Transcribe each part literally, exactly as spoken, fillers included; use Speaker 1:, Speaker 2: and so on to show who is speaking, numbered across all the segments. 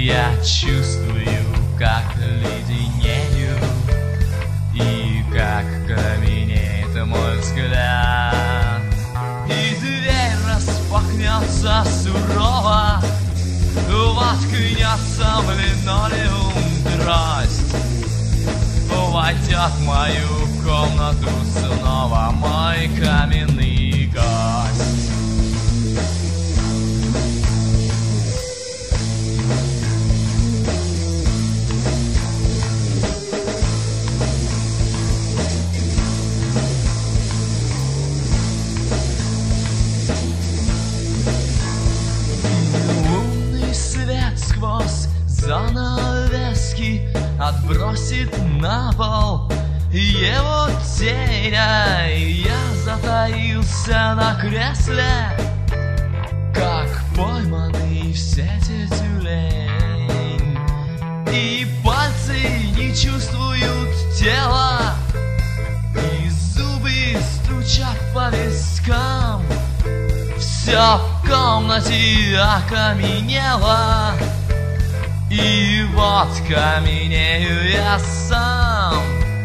Speaker 1: Я чувствую, как леденею, и как каменеет мой взгляд. И дверь распахнется сурово, воткнется в линолеум трость. Войдет в мою комнату снова мой каменный гость. Лунный свет сквозь занавески отбросит на пол его тень, а я затаился на кресле, как пойманный в сети тюлень. И пальцы не чувствуют тела, и зубы стучат по вискам. Все в комнате окаменело, и вот каменею я сам.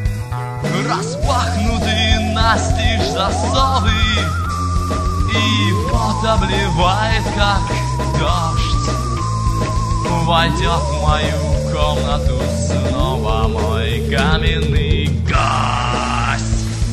Speaker 1: Распахнуты настежь засовы, и пот обливает, как дождь. Войдет в мою комнату снова мой каменный гость.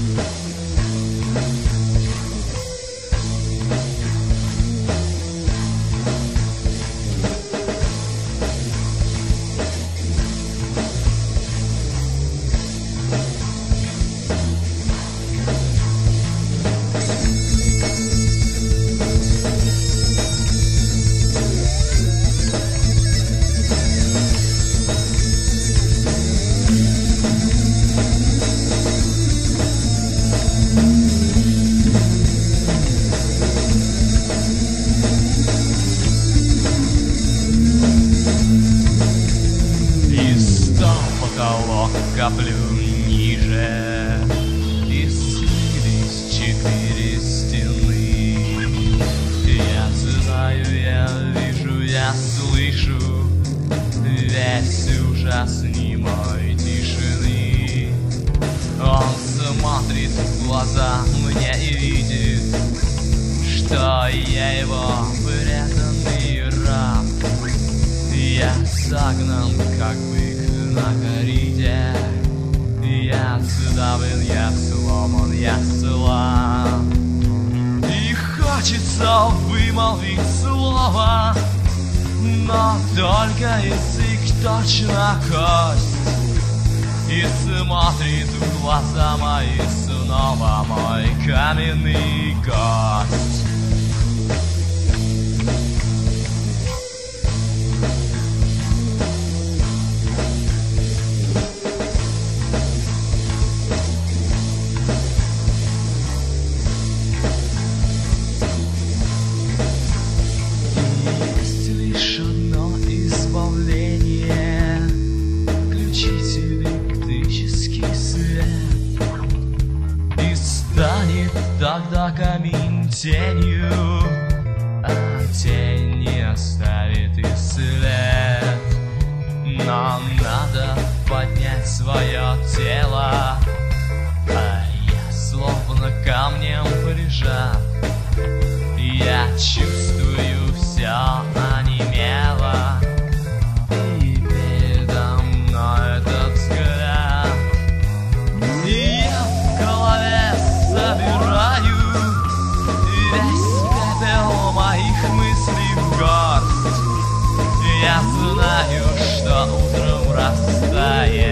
Speaker 1: Коплю ниже, и слились четыре стены. Я знаю, я вижу, я слышу весь ужас немой тишины. Он смотрит в глаза мне и видит, что я его преданный раб. Я загнан, как бык на кориде. Я сдавлен, я сломан, я слаб. И хочется вымолвить слово, но только язык точно кость. И смотрит в глаза мои снова мой каменный гость. Тогда камень тенью, а тень не оставит и след. Но надо поднять свое тело, а я словно камнем прижат. Я чувствую, все онемело, и передо мной этот взгляд. И я в голове собираю весь пепел моих мыслей в горсть. Я знаю, что утром растает